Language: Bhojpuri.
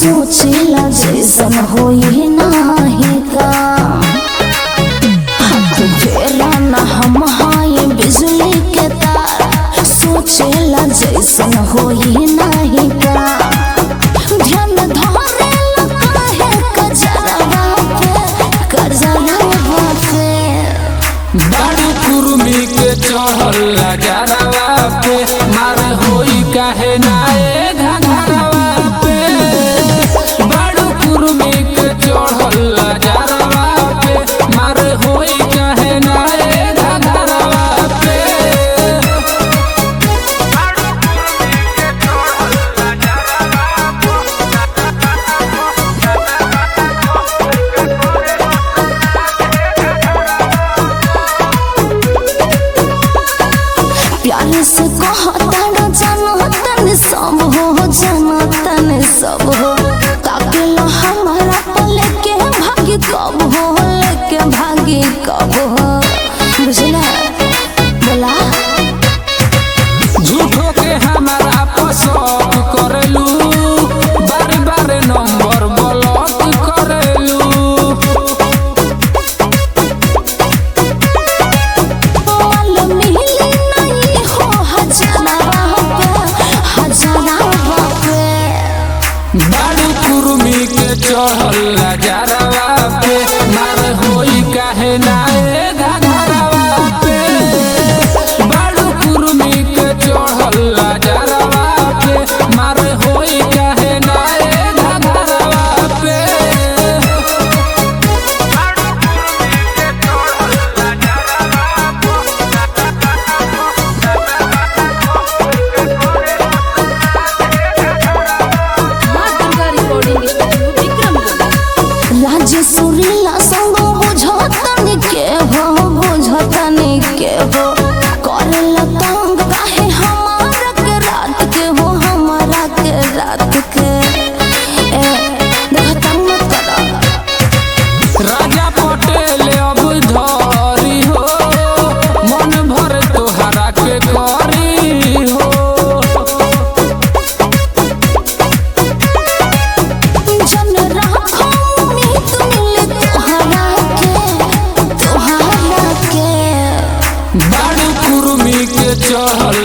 सोचिला जैसन होई नाही का तेरा न हम हाय बिजली के तार सोचिला जैसन होई नहीं का ध्यान धरे लगा है कजरवा पे बड़ी कुर्मी के चढ़ल नजरवा पे मार होई काहे नाए घघरवा पे बड़ी कुर्मी के चढ़ल नजरवा पे मार होई काहे नाए घघरवा पे प्यार से कहता जनतन सब हो जनतन सब हो ताकेला हमारा पले के भागी कब हो लेके भागी कब हो बुझला बोला झूठो के हमारा पसंद करलू बार बार नंबर ब्लॉक करलू बड़ी कुर्मी के चढ़ल नजरवा पे मार होई काहे नाए घघरवा पे बड़ी कुर्मी के चढ़ल नजरवा पे मार होई काहे नाए घघरवा पे सुरीला संग बुझतनी के हो करेला तंग काहे हमारा के रात के हो हमारा के रात के देख तंग मत कर राजा पटेल अब धरी हो मन भर तोहरा के करी हो जन रखो उम्मीद मिले तोहरा के बड़ी कुर्मी के चढ़ल